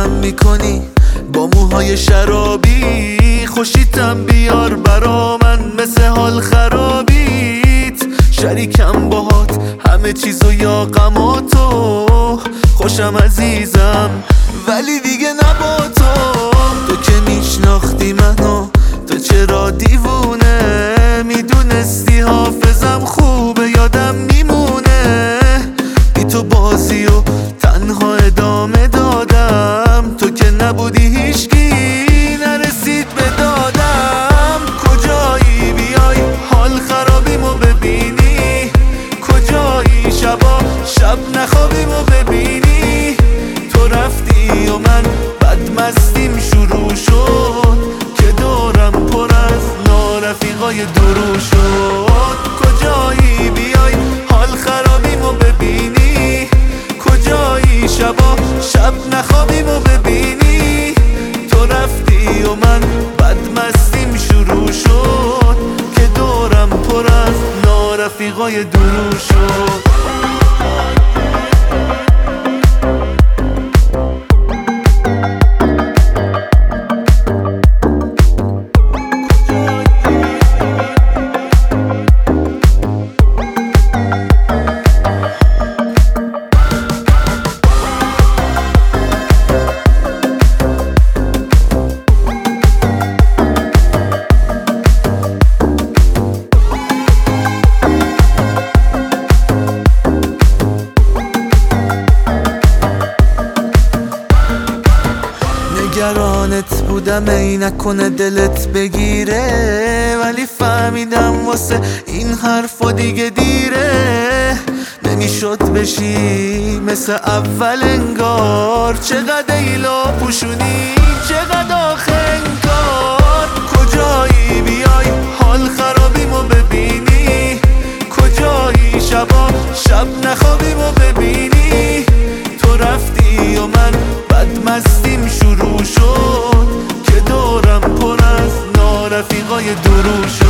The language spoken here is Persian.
نگاهم میکنی با موهای شرابی، خوشیتم بیار برا من مثل حال خرابیت. شریکم باهات همه چیزو یا غماتو، خوشم عزیزم ولی دیگه نبا تو که میشناختی منو، تو چرا دیوونه میدونستی حافظم خوبه یادم میمونه. بی تو بازی و تنها ادامه دادم، تو که نبودی هیچکی نرسید به دادم. کجایی بیای حال خرابیمو ببینی، کجایی شبا شب نخوابیمو ببینی. تو رفتی و من بدمستیم شروع شد، که دورم پر از نارفیقای درو شد. کجایی بیای حال خرابیمو ببینی، کجایی شبا شب نخوابیمو ببینی. تو رفتی و من بدمستیم شروع شد، که دورم پر از نارفیقای درو شد. نگرانت بودم ای نکنه دلت بگیره، ولی فهمیدم واسه این حرفا دیگه دیره. نمیشد بشی مثل اول انگار، چقدر ایلا پوشونی چقدر آخه انگار. کجایی بیای حال خرابیمو ببینی، کجایی شبا شب نخوابیمو ببینی. تو رفتی و من بدمستیم شروع شد، که دورم پر از نارفیقای درو شد.